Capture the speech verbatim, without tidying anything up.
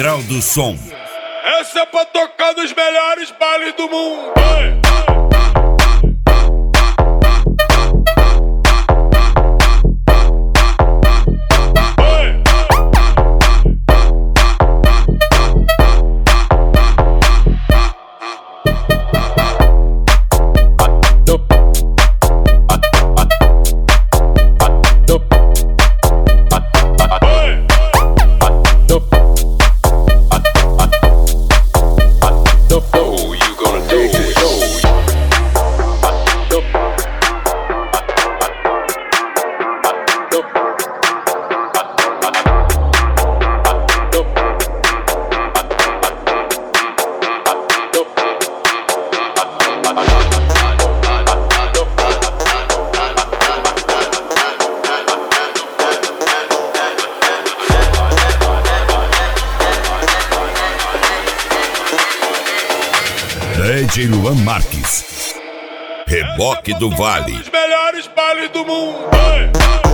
Central do Som. Essa é pra tocar nos melhores bailes do mundo. D J Luan Marques, Reboque do Vale. Os melhores bailes do mundo.